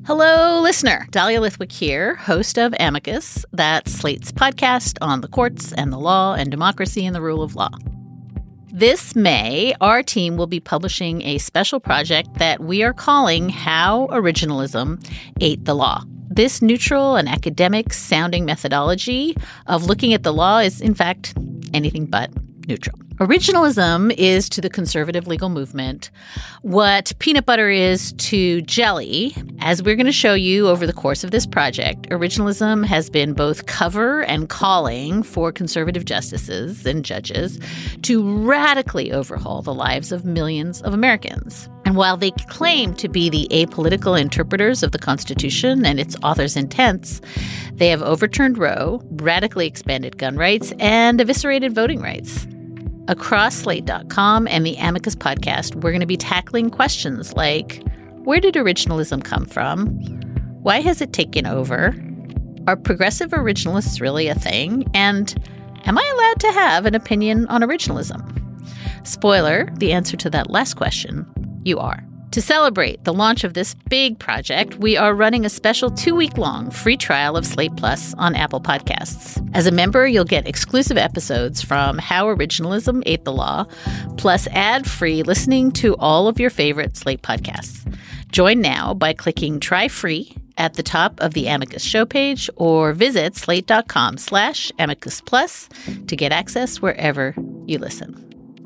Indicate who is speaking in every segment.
Speaker 1: Hello, listener. Dahlia Lithwick here, host of Amicus, that's Slate's podcast on the courts and the law and democracy and the rule of law. This May, our team will be publishing a special project that we are calling How Originalism Ate the Law. This neutral and academic-sounding methodology of looking at the law is, in fact, anything but neutral. Originalism is to the conservative legal movement what peanut butter is to jelly. As we're going to show you over the course of this project, originalism has been both cover and calling for conservative justices and judges to radically overhaul the lives of millions of Americans. And while they claim to be the apolitical interpreters of the Constitution and its author's intents, they have overturned Roe, radically expanded gun rights, and eviscerated voting rights. Across Slate.com and the Amicus podcast, we're going to be tackling questions like, where did originalism come from? Why has it taken over? Are progressive originalists really a thing? And am I allowed to have an opinion on originalism? Spoiler, the answer to that last question, you are. To celebrate the launch of this big project, we are running a special 2-week-long free trial of Slate Plus on Apple Podcasts. As a member, you'll get exclusive episodes from How Originalism Ate the Law, plus ad-free listening to all of your favorite Slate podcasts. Join now by clicking Try Free at the top of the Amicus show page or visit slate.com/Amicus Plus to get access wherever you listen.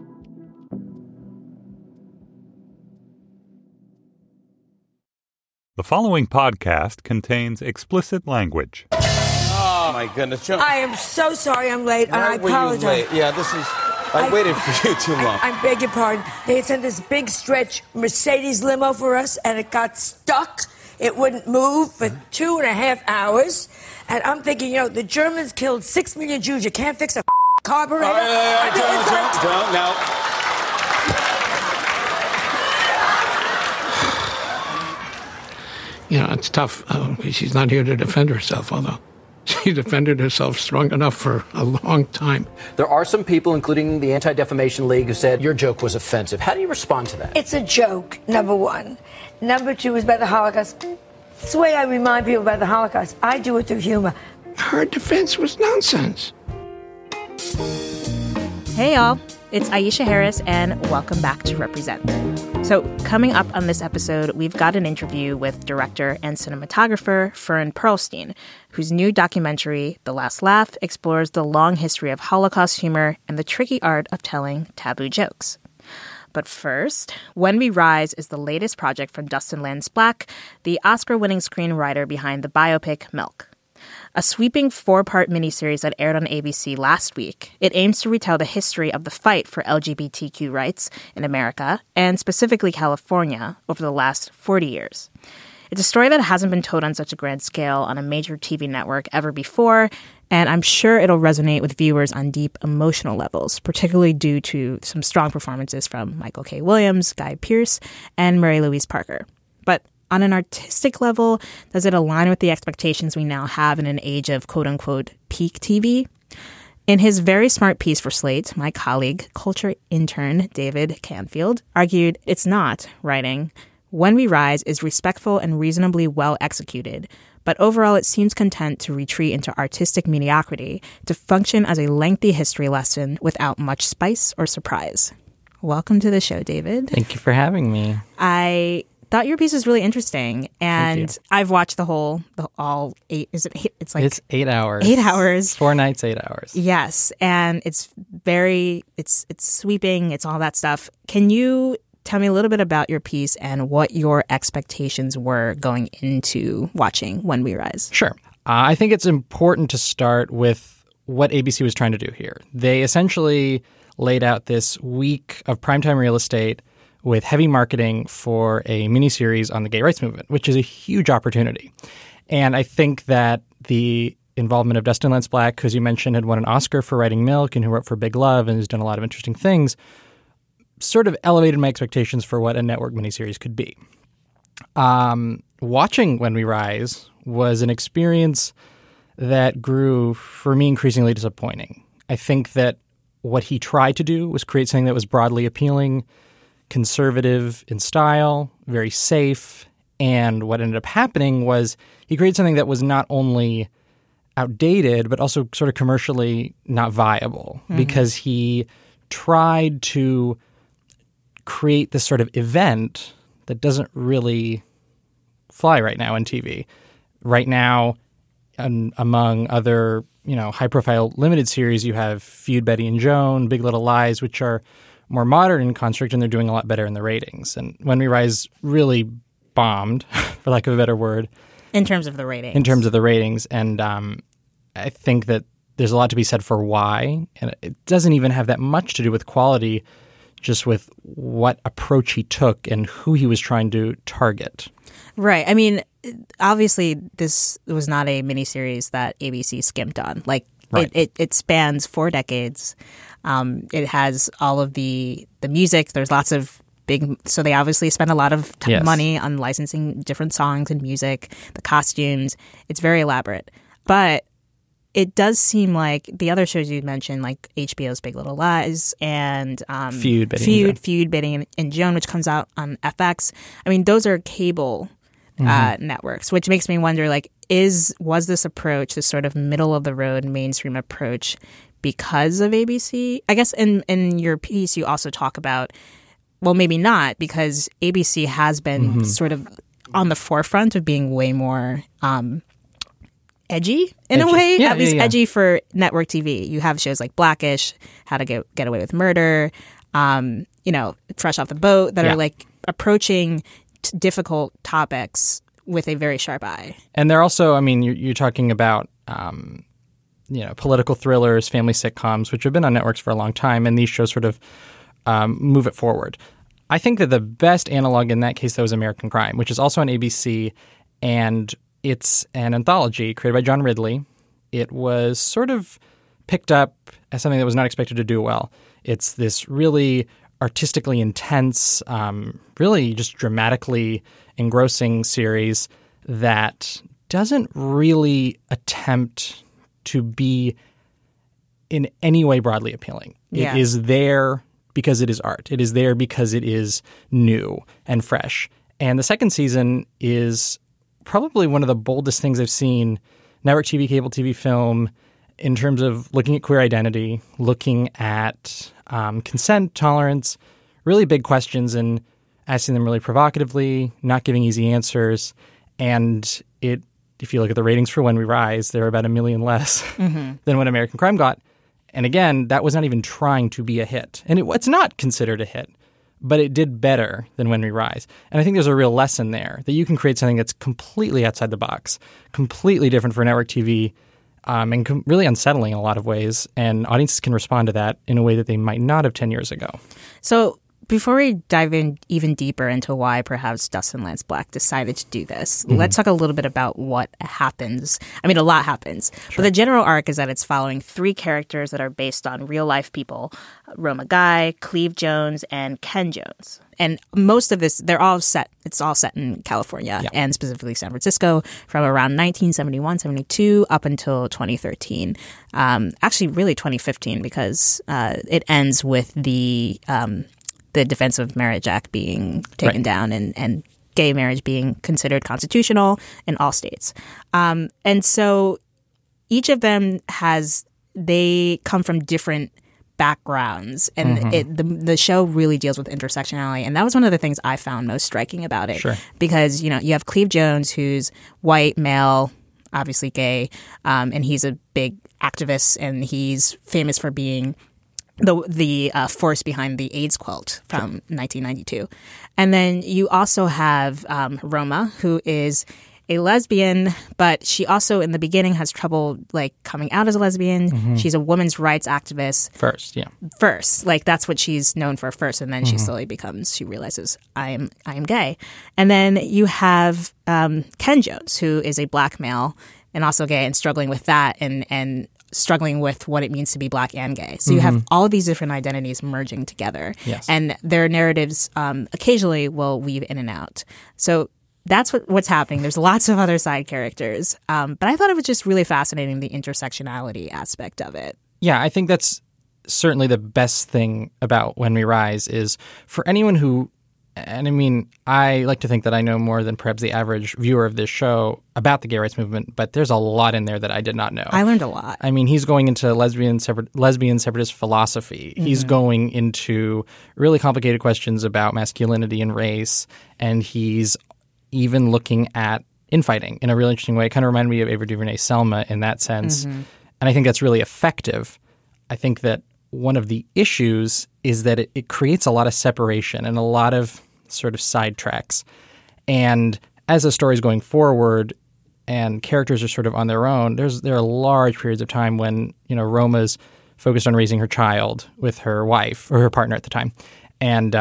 Speaker 2: The following podcast contains explicit language.
Speaker 3: Oh, my goodness. Joe.
Speaker 4: I am so sorry I'm late, and I apologize.
Speaker 3: Were you late? Yeah, I waited for you too long.
Speaker 4: I beg your pardon. They had sent this big stretch Mercedes limo for us, and it got stuck. It wouldn't move for 2.5 hours. And I'm thinking, the Germans killed 6 million Jews. You can't fix a carburetor.
Speaker 3: Don't. Now.
Speaker 5: It's tough. She's not here to defend herself, although she defended herself strong enough for a long time.
Speaker 6: There are some people, including the Anti-Defamation League, who said your joke was offensive. How do you respond to that?
Speaker 4: It's a joke, number one. Number two is about the Holocaust. It's the way I remind people about the Holocaust. I do it through humor.
Speaker 5: Her defense was nonsense.
Speaker 7: Hey, y'all. It's Aisha Harris, and welcome back to Represent. So coming up on this episode, we've got an interview with director and cinematographer Fern Pearlstein, whose new documentary, The Last Laugh, explores the long history of Holocaust humor and the tricky art of telling taboo jokes. But first, When We Rise is the latest project from Dustin Lance Black, the Oscar-winning screenwriter behind the biopic Milk. A sweeping 4-part miniseries that aired on ABC last week, it aims to retell the history of the fight for LGBTQ rights in America, and specifically California, over the last 40 years. It's a story that hasn't been told on such a grand scale on a major TV network ever before, and I'm sure it'll resonate with viewers on deep emotional levels, particularly due to some strong performances from Michael K. Williams, Guy Pearce, and Mary Louise Parker. But on an artistic level, does it align with the expectations we now have in an age of quote-unquote peak TV? In his very smart piece for Slate, my colleague, culture intern David Canfield, argued it's not, writing, When We Rise is respectful and reasonably well executed, but overall it seems content to retreat into artistic mediocrity to function as a lengthy history lesson without much spice or surprise. Welcome to the show, David.
Speaker 8: Thank you for having me.
Speaker 7: I thought your piece was really interesting, and I've watched all 8. Is it 8?
Speaker 8: It's 8 hours.
Speaker 7: 8 hours.
Speaker 8: 4 nights, 8 hours.
Speaker 7: Yes, and it's sweeping. It's all that stuff. Can you tell me a little bit about your piece and what your expectations were going into watching When We Rise?
Speaker 8: Sure. I think it's important to start with what ABC was trying to do here. They essentially laid out this week of primetime real estate with heavy marketing for a miniseries on the gay rights movement, which is a huge opportunity. And I think that the involvement of Dustin Lance Black, who, as you mentioned, had won an Oscar for writing Milk and who wrote for Big Love and has done a lot of interesting things, sort of elevated my expectations for what a network miniseries could be. Watching When We Rise was an experience that grew, for me, increasingly disappointing. I think that what he tried to do was create something that was broadly appealing, conservative in style, very safe, And what ended up happening was he created something that was not only outdated, but also sort of commercially not viable because he tried to create this sort of event that doesn't really fly right now in TV. Right now, among other, high-profile limited series, you have Feud, Betty and Joan, Big Little Lies, which are more modern in construct, and they're doing a lot better in the ratings. And When We Rise really bombed, for lack of a better word.
Speaker 7: In terms of the ratings.
Speaker 8: And I think that there's a lot to be said for why. And it doesn't even have that much to do with quality, just with what approach he took and who he was trying to target.
Speaker 7: Right. I mean, obviously, this was not a miniseries that ABC skimped on. Like, right. It spans 4 decades. It has all of the music. There's lots of so they obviously spend a lot of money on licensing different songs and music, the costumes. It's very elaborate. But it does seem like the other shows you mentioned, like HBO's Big Little Lies and
Speaker 8: Feud,
Speaker 7: Betty and Joan, which comes out on FX. I mean, those are cable networks, which makes me wonder, like, was this approach, this sort of middle of the road mainstream approach, because of ABC? I guess in your piece you also talk about, well, maybe not, because ABC has been sort of on the forefront of being way more edgy in a way, at least edgy for network TV. You have shows like Blackish, How to Get Away with Murder, Fresh Off the Boat, that are like approaching difficult topics with a very sharp eye.
Speaker 8: And they're also, I mean, you're talking about, political thrillers, family sitcoms, which have been on networks for a long time, and these shows sort of move it forward. I think that the best analog in that case, though, is American Crime, which is also on ABC, and it's an anthology created by John Ridley. It was sort of picked up as something that was not expected to do well. It's this really artistically intense, really just dramatically engrossing series that doesn't really attempt to be in any way broadly appealing.
Speaker 7: Yeah.
Speaker 8: It is there because it is art. It is there because it is new and fresh. And the second season is probably one of the boldest things I've seen network TV, cable TV, film, in terms of looking at queer identity, looking at consent, tolerance, really big questions, and asking them really provocatively, not giving easy answers. And if you look at the ratings for When We Rise, they're about 1 million less than what American Crime got. And again, that was not even trying to be a hit. And it's not considered a hit, but it did better than When We Rise. And I think there's a real lesson there, that you can create something that's completely outside the box, completely different for network TV, and really unsettling in a lot of ways. And audiences can respond to that in a way that they might not have 10 years ago.
Speaker 7: So before we dive in even deeper into why perhaps Dustin Lance Black decided to do this, let's talk a little bit about what happens. I mean, a lot happens. Sure. But the general arc is that it's following 3 characters that are based on real-life people: Roma Guy, Cleve Jones, and Ken Jones. And most of this, it's all set in California, and specifically San Francisco, from around 1971, 72 up until 2013. Actually, really 2015, because it ends with the Defense of Marriage Act being taken down and gay marriage being considered constitutional in all states. And so each of them they come from different backgrounds, and the show really deals with intersectionality. And that was one of the things I found most striking about it.
Speaker 8: Sure.
Speaker 7: Because, you have Cleve Jones, who's white, male, obviously gay, and he's a big activist, and he's famous for being the force behind the AIDS quilt from 1992. And then you also have Roma, who is a lesbian, but she also in the beginning has trouble like coming out as a lesbian. She's a women's rights activist. First. Like that's what she's known for first. And then she slowly she realizes I am gay. And then you have Ken Jones, who is a black male and also gay and struggling with that and struggling with what it means to be black and gay. So you have all of these different identities merging together.
Speaker 8: Yes.
Speaker 7: And their narratives occasionally will weave in and out. So that's what's happening. There's lots of other side characters. But I thought it was just really fascinating, the intersectionality aspect of it.
Speaker 8: Yeah, I think that's certainly the best thing about When We Rise is for anyone who And I mean, I like to think that I know more than perhaps the average viewer of this show about the gay rights movement, but there's a lot in there that I did not know.
Speaker 7: I learned a lot.
Speaker 8: I mean, he's going into lesbian separatist philosophy. Mm-hmm. He's going into really complicated questions about masculinity and race, and he's even looking at infighting in a really interesting way. It kind of reminded me of Ava DuVernay's Selma in that sense. Mm-hmm. And I think that's really effective. I think that one of the issues is that it creates a lot of separation and a lot of sort of sidetracks. And as the story's going forward and characters are sort of on their own, there are large periods of time when, Roma's focused on raising her child with her wife or her partner at the time. And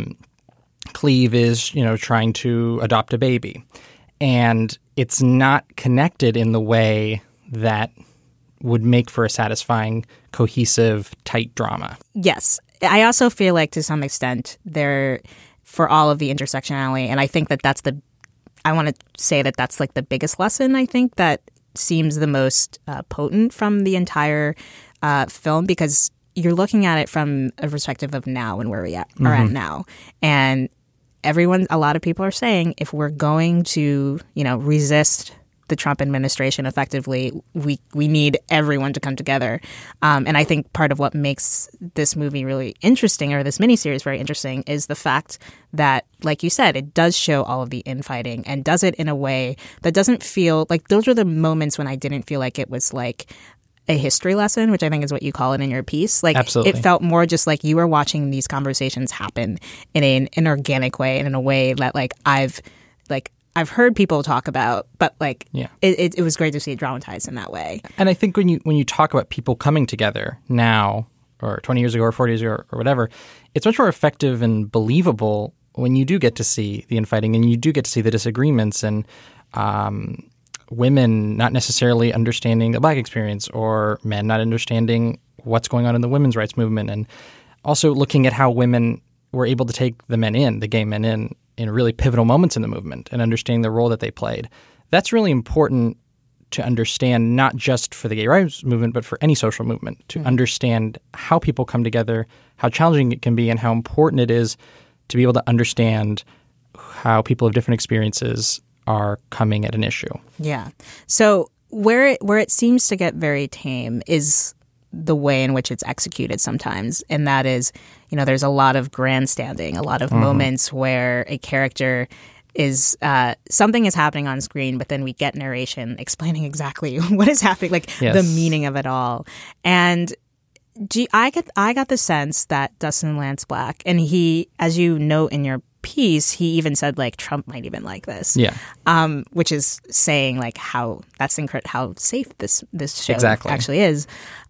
Speaker 8: Cleve is, trying to adopt a baby. And it's not connected in the way that would make for a satisfying, cohesive, tight drama.
Speaker 7: Yes. I also feel like to some extent for all of the intersectionality, and I think that's I want to say that's like the biggest lesson, I think, that seems the most potent from the entire film, because you're looking at it from a perspective of now and where we are at now. And a lot of people are saying if we're going to, resist the Trump administration effectively, we need everyone to come together. And I think part of what makes this movie really interesting, or this miniseries very interesting, is the fact that, like you said, it does show all of the infighting and does it in a way that doesn't feel like, those were the moments when I didn't feel like it was like a history lesson, which I think is what you call it in your piece. Like,
Speaker 8: absolutely.
Speaker 7: It felt more just like you were watching these conversations happen in an organic way and in a way that I've heard people talk about, but it was great to see it dramatized in that way.
Speaker 8: And I think when you talk about people coming together now, or 20 years ago, or 40 years ago, or whatever, it's much more effective and believable when you do get to see the infighting and you do get to see the disagreements and women not necessarily understanding the Black experience, or men not understanding what's going on in the women's rights movement, and also looking at how women were able to take the gay men in really pivotal moments in the movement and understanding the role that they played. That's really important to understand, not just for the gay rights movement, but for any social movement, to understand how people come together, how challenging it can be, and how important it is to be able to understand how people of different experiences are coming at an issue.
Speaker 7: Yeah. So where it seems to get very tame is the way in which it's executed sometimes. And that is, there's a lot of grandstanding, a lot of moments where a character is something is happening on screen, but then we get narration explaining exactly what is happening, the meaning of it all. And I got the sense that Dustin Lance Black, and he, as you note in your piece, he even said Trump might even like this.
Speaker 8: Yeah.
Speaker 7: Which is saying how safe this show
Speaker 8: exactly
Speaker 7: actually is.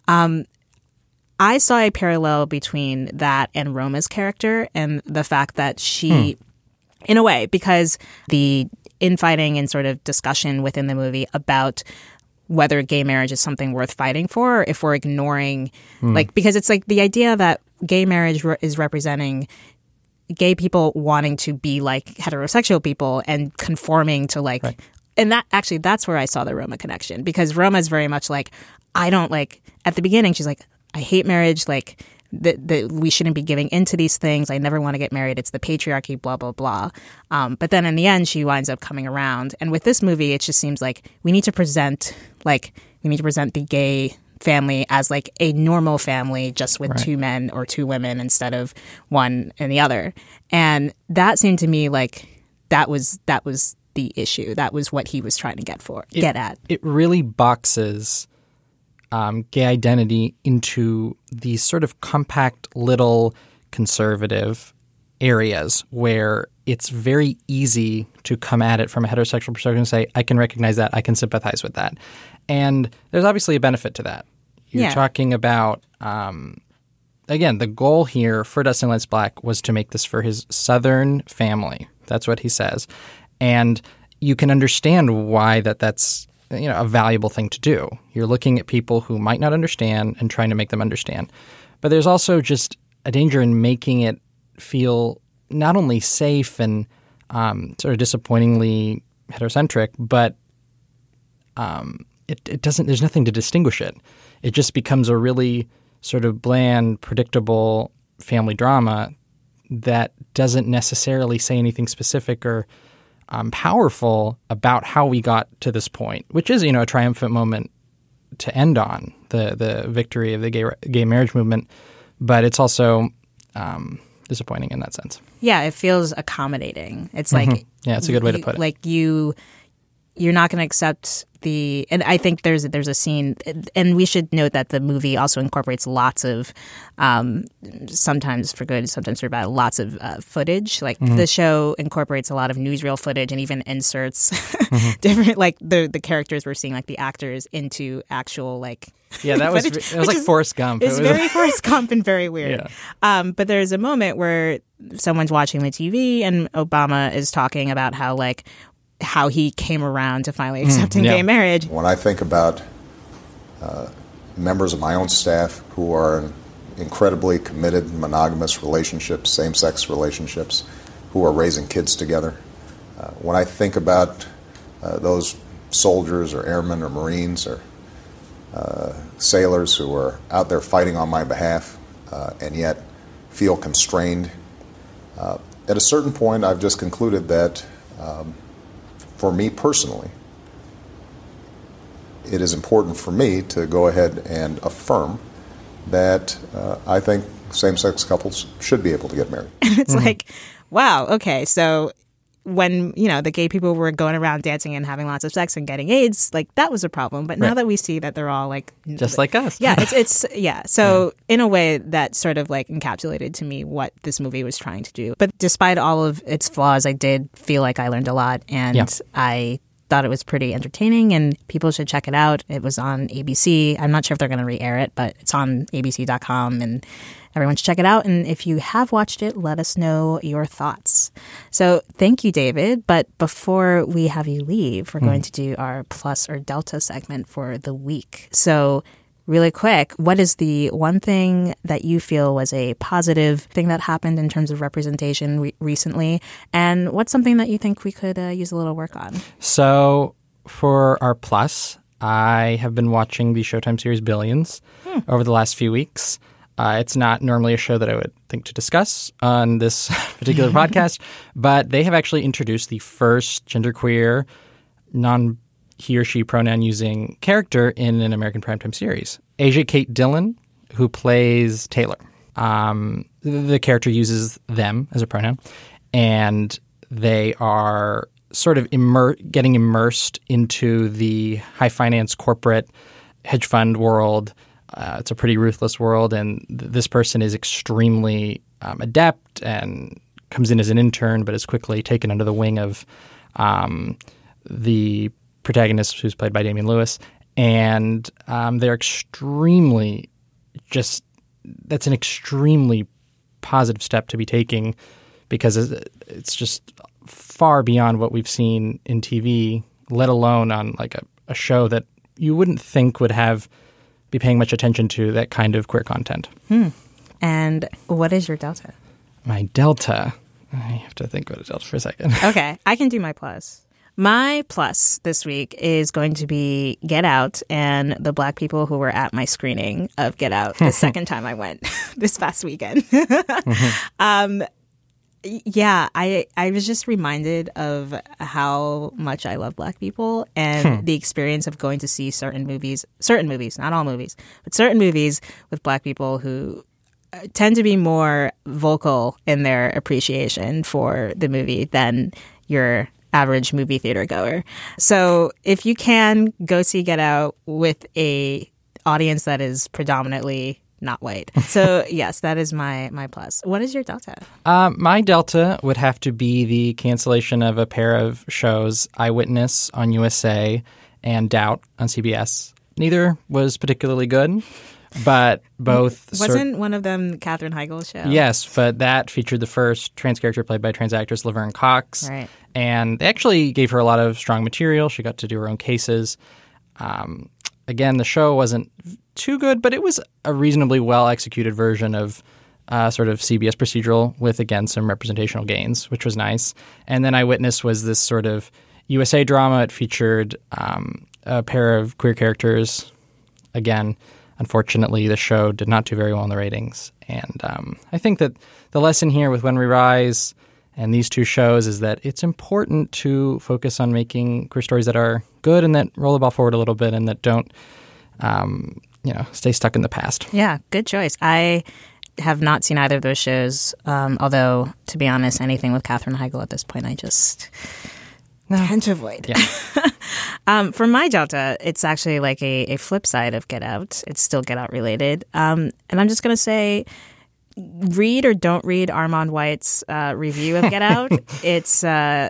Speaker 7: I saw a parallel between that and Roma's character and the fact that she, in a way, because the infighting and sort of discussion within the movie about whether gay marriage is something worth fighting for, or if we're ignoring, because it's the idea that gay marriage is representing gay people wanting to be like heterosexual people and conforming to
Speaker 8: right.
Speaker 7: And that's where I saw the Roma connection, because Roma is very much I don't at the beginning, she's I hate marriage, we shouldn't be giving into these things. I never want to get married. It's the patriarchy, blah, blah, blah. But then in the end, she winds up coming around. And with this movie, it just seems we need to present the gay family as a normal family, just with two men or two women instead of one and the other. And that seemed to me that was the issue. That was what he was trying to get at.
Speaker 8: It really boxes gay identity into these sort of compact little conservative areas where it's very easy to come at it from a heterosexual perspective and say, I can recognize that, I can sympathize with that. And there's obviously a benefit to that. You're talking about, again, the goal here for Dustin Lance Black was to make this for his Southern family. That's what he says. And you can understand why that's a valuable thing to do. You're looking at people who might not understand and trying to make them understand. But there's also just a danger in making it feel not only safe and sort of disappointingly heterocentric, but it doesn't. There's nothing to distinguish it. It just becomes a really sort of bland, predictable family drama that doesn't necessarily say anything specific or powerful about how we got to this point, which is, a triumphant moment to end on, the victory of the gay marriage movement. But it's also disappointing in that sense.
Speaker 7: Yeah, it feels accommodating. It's like
Speaker 8: yeah, it's a good way to put it.
Speaker 7: Like you're not going to accept and I think there's a scene, and we should note that the movie also incorporates lots of, sometimes for good, sometimes for bad, lots of footage. Like the show incorporates a lot of newsreel footage and even inserts different, like the characters we're seeing, like the actors, into actual like.
Speaker 8: Yeah, that was like Forrest Gump.
Speaker 7: It's very Forrest Gump and very weird. Yeah. But there's a moment where someone's watching the TV and Obama is talking about how he came around to finally accepting gay marriage.
Speaker 9: When I think about members of my own staff who are in incredibly committed monogamous relationships, same-sex relationships, who are raising kids together, when I think about those soldiers or airmen or Marines or sailors who are out there fighting on my behalf and yet feel constrained, at a certain point I've just concluded that for me personally, it is important for me to go ahead and affirm that I think same-sex couples should be able to get married.
Speaker 7: And it's like, wow, okay, so when, the gay people were going around dancing and having lots of sex and getting AIDS, like that was a problem. But now that we see that they're all like
Speaker 8: just like us.
Speaker 7: Yeah, it's yeah. So in a way that sort of like encapsulated to me what this movie was trying to do. But despite all of its flaws, I did feel like I learned a lot, and I thought it was pretty entertaining, and people should check it out. It was on ABC. I'm not sure if they're going to re-air it, but it's on abc.com, and everyone should check it out. And if you have watched it, let us know your thoughts. So thank you, David. But before we have you leave, we're going to do our plus or delta segment for the week. So really quick, what is the one thing that you feel was a positive thing that happened in terms of representation recently? And what's something that you think we could use a little work on?
Speaker 8: So for our plus, I have been watching the Showtime series Billions over the last few weeks. It's not normally a show that I would think to discuss on this particular podcast, but they have actually introduced the first genderqueer, non-he or she pronoun using character in an American primetime series. Asia Kate Dillon, who plays Taylor. The character uses them as a pronoun, and they are sort of getting immersed into the high finance corporate hedge fund world. It's a pretty ruthless world, and this person is extremely adept and comes in as an intern, but is quickly taken under the wing of the protagonist, who's played by Damian Lewis. And they're extremely that's an extremely positive step to be taking, because it's just far beyond what we've seen in TV, let alone on like a show that you wouldn't think would be paying much attention to that kind of queer content.
Speaker 7: And what is your delta?
Speaker 8: My delta? I have to think about a delta for a second.
Speaker 7: Okay, I can do my plus. My plus this week is going to be Get Out and the Black people who were at my screening of Get Out the second time I went this past weekend. Yeah, I was just reminded of how much I love Black people and the experience of going to see certain movies, not all movies, but certain movies with Black people who tend to be more vocal in their appreciation for the movie than your average movie theater goer. So if you can go see Get Out with a audience that is predominantly not white. So yes, that is my plus. What is your delta?
Speaker 8: My delta would have to be the cancellation of a pair of shows, Eyewitness on USA and Doubt on CBS. Neither was particularly good, but both...
Speaker 7: Wasn't one of them Katherine Heigl's show?
Speaker 8: Yes, but that featured the first trans character played by trans actress Laverne Cox.
Speaker 7: Right.
Speaker 8: And they actually gave her a lot of strong material. She got to do her own cases. Again, the show wasn't too good, but it was a reasonably well-executed version of sort of CBS procedural with, again, some representational gains, which was nice. And then Eyewitness was this sort of USA drama. It featured a pair of queer characters, again, Unfortunately, the show did not do very well in the ratings. And I think that the lesson here with When We Rise and these two shows is that it's important to focus on making queer stories that are good and that roll the ball forward a little bit and that don't, stay stuck in the past.
Speaker 7: Yeah, good choice. I have not seen either of those shows, although, to be honest, anything with Katherine Heigl at this point, I just tend to avoid.
Speaker 8: Yeah.
Speaker 7: For my Delta, it's actually like a flip side of Get Out. It's still Get Out related. And I'm just going to say, read or don't read Armand White's review of Get Out. It's,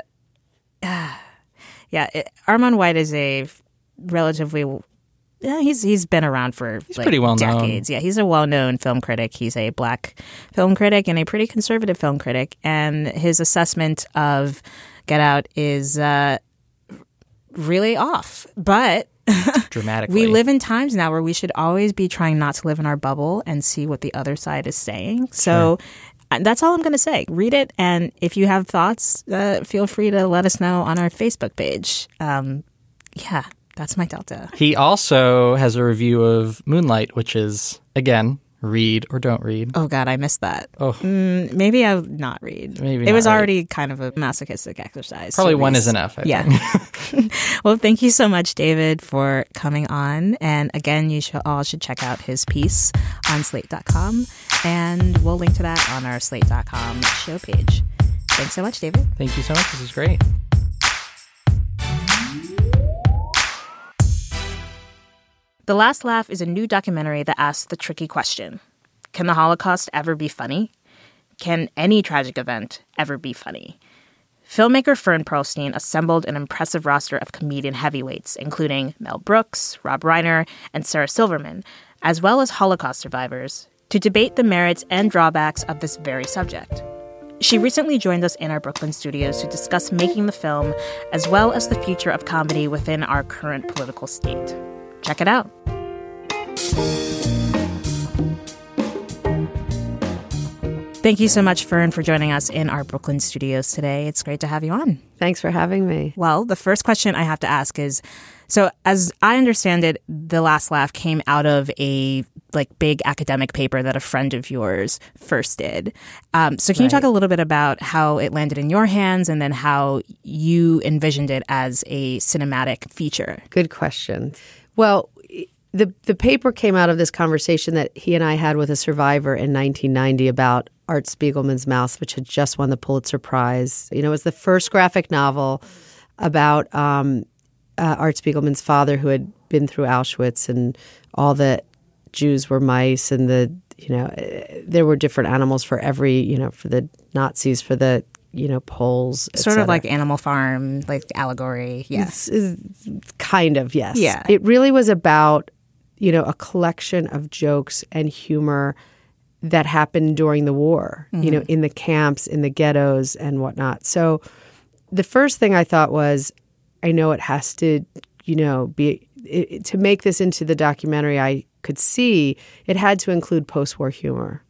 Speaker 7: Armand White is a relatively... Yeah, he's been around for
Speaker 8: pretty well
Speaker 7: decades.
Speaker 8: known.
Speaker 7: Yeah, he's a well-known film critic. He's a black film critic and a pretty conservative film critic. And his assessment of Get Out is really off. But
Speaker 8: dramatically,
Speaker 7: we live in times now where we should always be trying not to live in our bubble and see what the other side is saying. So that's all I'm going to say. Read it, and if you have thoughts, feel free to let us know on our Facebook page. That's my Delta.
Speaker 8: He also has a review of Moonlight, which is, again, read or don't read.
Speaker 7: Oh, God, I missed that.
Speaker 8: Oh.
Speaker 7: Maybe I would not read. It was already kind of a masochistic exercise.
Speaker 8: Probably one is enough, I think.
Speaker 7: Well, thank you so much, David, for coming on. And again, you all should check out his piece on Slate.com. And we'll link to that on our Slate.com show page. Thanks so much, David.
Speaker 8: Thank you so much. This is great.
Speaker 7: The Last Laugh is a new documentary that asks the tricky question. Can the Holocaust ever be funny? Can any tragic event ever be funny? Filmmaker Fern Pearlstein assembled an impressive roster of comedian heavyweights, including Mel Brooks, Rob Reiner, and Sarah Silverman, as well as Holocaust survivors, to debate the merits and drawbacks of this very subject. She recently joined us in our Brooklyn studios to discuss making the film, as well as the future of comedy within our current political state. Check it out. Thank you so much, Fern, for joining us in our Brooklyn studios today. It's great to have you on.
Speaker 10: Thanks for having me.
Speaker 7: Well, the first question I have to ask is, so as I understand it, The Last Laugh came out of a big academic paper that a friend of yours first did. So can you talk a little bit about how it landed in your hands and then how you envisioned it as a cinematic feature?
Speaker 10: Good question. Well, the paper came out of this conversation that he and I had with a survivor in 1990 about Art Spiegelman's Mouse, which had just won the Pulitzer Prize. It was the first graphic novel about Art Spiegelman's father, who had been through Auschwitz, and all the Jews were mice, and there were different animals for every, for the Nazis, for the Poles,
Speaker 7: sort of like Animal Farm, like allegory.
Speaker 10: Yes, kind of. Yes.
Speaker 7: Yeah.
Speaker 10: It really was about a collection of jokes and humor that happened during the war, in the camps, in the ghettos and whatnot. So the first thing I thought was, I know it has to, be to make this into the documentary I could see, it had to include post-war humor.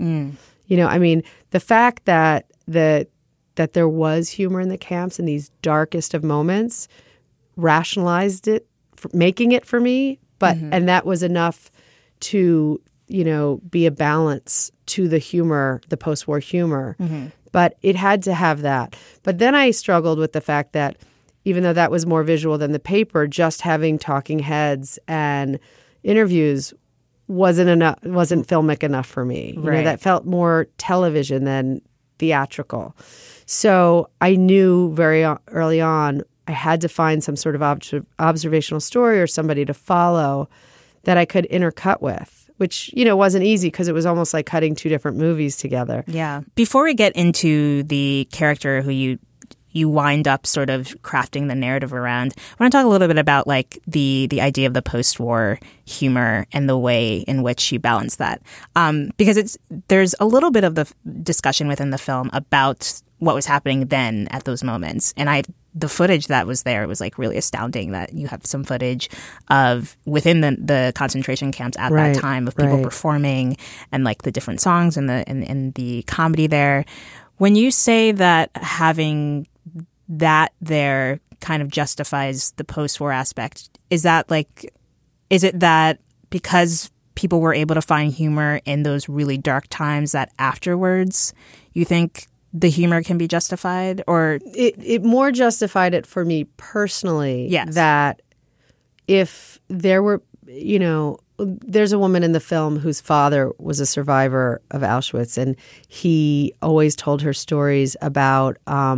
Speaker 10: The fact that there was humor in the camps in these darkest of moments rationalized it, making it for me, and that was enough to be a balance to the humor, the post-war humor. But it had to have that. But then I struggled with the fact that even though that was more visual than the paper, just having talking heads and interviews wasn't filmic enough for me. That felt more television than theatrical. So I knew very early on I had to find some sort of observational story or somebody to follow that I could intercut with, which, wasn't easy because it was almost like cutting two different movies together.
Speaker 7: Yeah. Before we get into the character who you wind up sort of crafting the narrative around, I want to talk a little bit about the idea of the post-war humor and the way in which you balance that. Because there's a little bit of the discussion within the film about what was happening then at those moments. And the footage that was there was really astounding, that you have some footage of within the concentration camps at that time of people performing and the different songs and the comedy there. When you say that having that there kind of justifies the post-war aspect, is it that because people were able to find humor in those really dark times, that afterwards you think the humor can be justified? Or
Speaker 10: it more justified it for me personally.
Speaker 7: Yes.
Speaker 10: That if there were, there's a woman in the film whose father was a survivor of Auschwitz, and he always told her stories about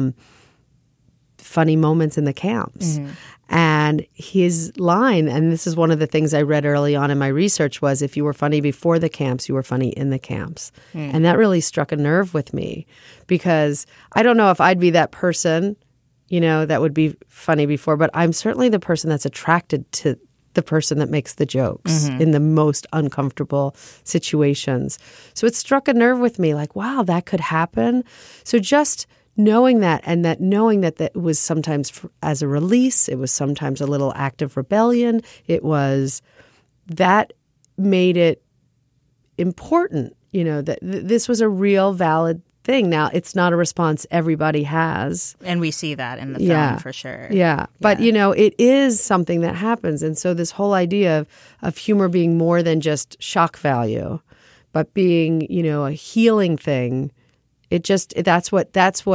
Speaker 10: funny moments in the camps.
Speaker 7: Mm-hmm.
Speaker 10: And his line, and this is one of the things I read early on in my research, was if you were funny before the camps, you were funny in the camps. And that really struck a nerve with me, because I don't know if I'd be that person, that would be funny before, but I'm certainly the person that's attracted to the person that makes the jokes in the most uncomfortable situations. So it struck a nerve with me, like, wow, that could happen. So just knowing that, and that knowing that it was sometimes as a release, it was sometimes a little act of rebellion, that made it important, that this was a real valid thing. Now, it's not a response everybody has.
Speaker 7: And we see that in the film for sure.
Speaker 10: Yeah. But, it is something that happens. And so this whole idea of humor being more than just shock value, but being, a healing thing, that's what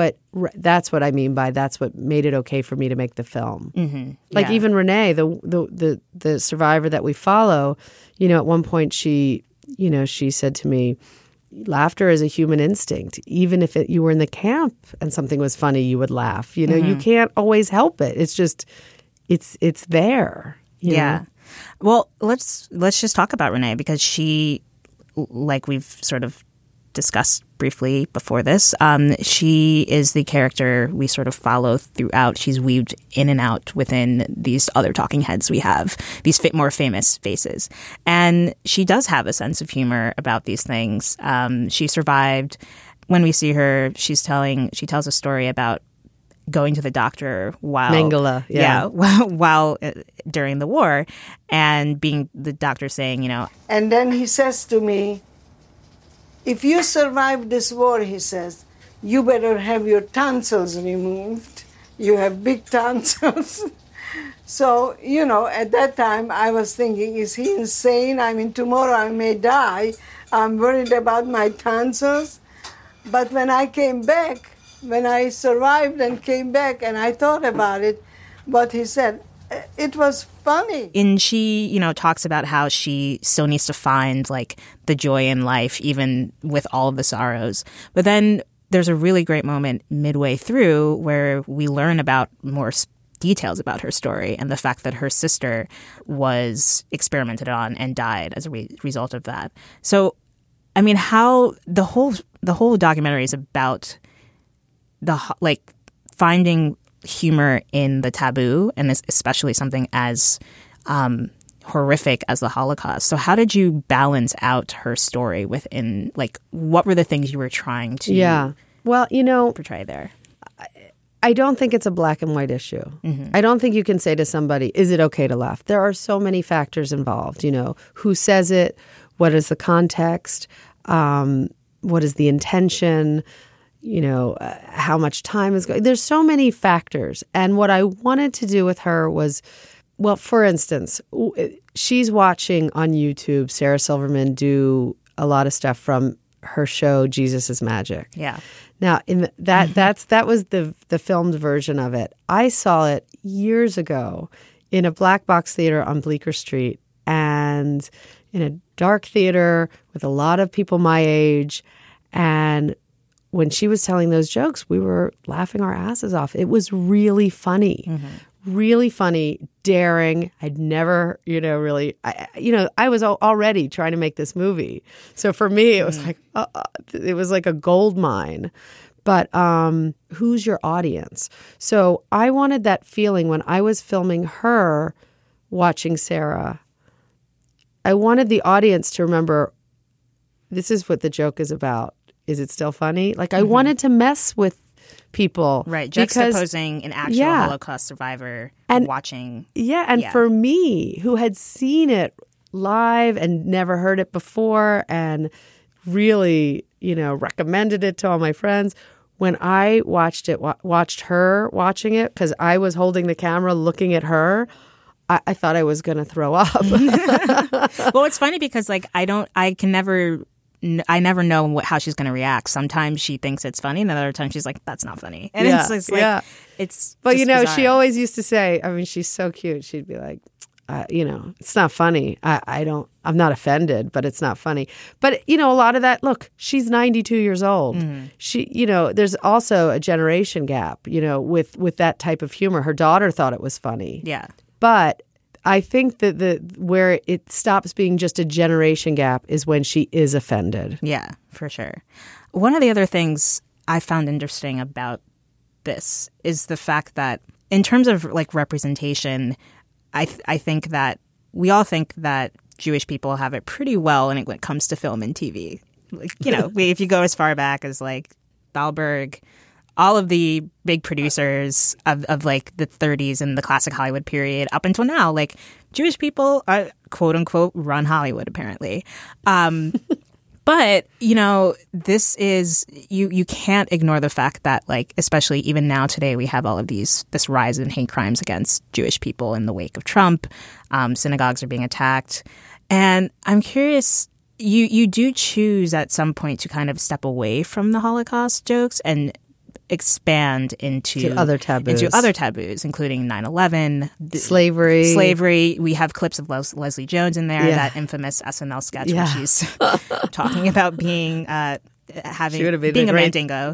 Speaker 10: I mean by that's what made it okay for me to make the film.
Speaker 7: Mm-hmm.
Speaker 10: Like even Renee, the survivor that we follow, at one point she said to me, laughter is a human instinct. Even if you were in the camp and something was funny, you would laugh. You can't always help it. It's just, it's there. You know?
Speaker 7: Well, let's just talk about Renee, because she, like we've sort of discussed briefly before this, she is the character we sort of follow throughout. She's weaved in and out within these other talking heads we have, these more famous faces. And she does have a sense of humor about these things. She survived. When we see her, she tells a story about going to the doctor while
Speaker 10: Mengele,
Speaker 7: while during the war, and being the doctor saying,
Speaker 11: and then he says to me, if you survive this war, he says, you better have your tonsils removed. You have big tonsils. So, at that time I was thinking, is he insane? I mean, tomorrow I may die. I'm worried about my tonsils. But when I came back, when I survived and came back and I thought about it, what he said, it was funny.
Speaker 7: And she, talks about how she still needs to find, like, the joy in life, even with all of the sorrows. But then there's a really great moment midway through where we learn about more details about her story and the fact that her sister was experimented on and died as a result of that. So, I mean, how the whole documentary is about finding humor in the taboo, and especially something as horrific as the Holocaust. So how did you balance out her story within, what were the things you were trying to portray there?
Speaker 10: I don't think it's a black and white issue. Mm-hmm. I don't think you can say to somebody, is it okay to laugh? There are so many factors involved, who says it, what is the context, what is the intention, how much time is going. There's so many factors. And what I wanted to do with her was, well, for instance, she's watching on YouTube Sarah Silverman do a lot of stuff from her show Jesus is Magic.
Speaker 7: Yeah.
Speaker 10: Now, that was the filmed version of it. I saw it years ago in a black box theater on Bleecker Street, and in a dark theater with a lot of people my age. And when she was telling those jokes, we were laughing our asses off. It was really funny, really funny, daring. I'd never, I was already trying to make this movie. So for me, it was like a gold mine. But who's your audience? So I wanted that feeling when I was filming her watching Sarah. I wanted the audience to remember, this is what the joke is about. Is it still funny? I wanted to mess with people.
Speaker 7: Right, juxtaposing an actual Holocaust survivor and watching.
Speaker 10: Yeah, and for me, who had seen it live and never heard it before and really, recommended it to all my friends, when I watched her watching it, because I was holding the camera looking at her, I thought I was going to throw up.
Speaker 7: Well, it's funny because like I never know how she's going to react. Sometimes she thinks it's funny, and other times she's like, "That's not funny." And it's like, it's.
Speaker 10: But
Speaker 7: just
Speaker 10: bizarre.
Speaker 7: She
Speaker 10: always used to say, I mean, she's so cute. She'd be like, it's not funny. I'm not offended, but it's not funny. But a lot of that. Look, she's 92 years old. She, there's also a generation gap. With that type of humor, her daughter thought it was funny.
Speaker 7: Yeah,
Speaker 10: but I think that where it stops being just a generation gap is when she is offended.
Speaker 7: Yeah, for sure. One of the other things I found interesting about this is the fact that in terms of like representation, I think that we all think that Jewish people have it pretty well when it comes to film and TV. Like, if you go as far back as like Thalberg, all of the big producers of like the 30s and the classic Hollywood period up until now, like Jewish people are, quote unquote, run Hollywood apparently. But, this is you can't ignore the fact that like, especially even now today, we have all of this rise in hate crimes against Jewish people in the wake of Trump. Synagogues are being attacked. And I'm curious, you do choose at some point to kind of step away from the Holocaust jokes and expand into
Speaker 10: other taboos,
Speaker 7: including 9/11,
Speaker 10: slavery.
Speaker 7: We have clips of Leslie Jones in there, that infamous SNL sketch where she's talking about being a Mandingo.